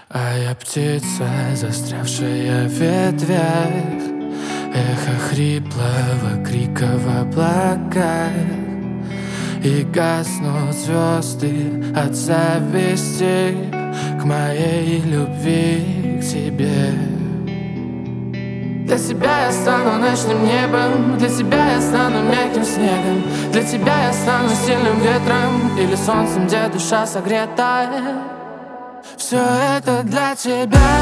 А я птица, застрявшая в ветвях, эхо хриплого крика в облаках. И гаснут звезды от зависти к моей любви к тебе. Для тебя я стану ночным небом, для тебя я стану мягким снегом, для тебя я стану сильным ветром или солнцем, где душа согретая. Все это для тебя,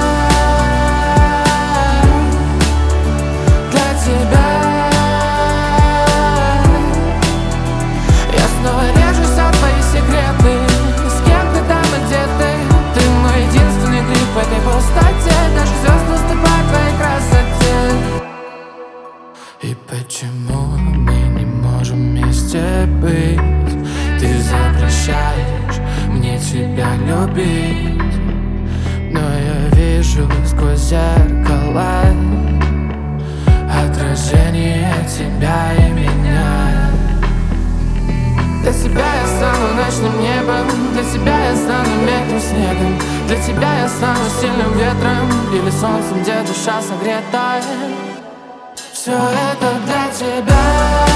для тебя. Я снова режусь о твои секреты. С кем ты там и где ты? Ты мой единственный клип в этой пустоте. Даже звезды уступают твоей красоте. И почему мы не можем вместе быть? Ты запрещаешь мне тебя любить, но я вижу сквозь зеркала отражение тебя и меня. Для тебя я стану ночным небом, для тебя я стану мягким снегом, для тебя я стану сильным ветром или солнцем, где душа согретая. Все это для тебя.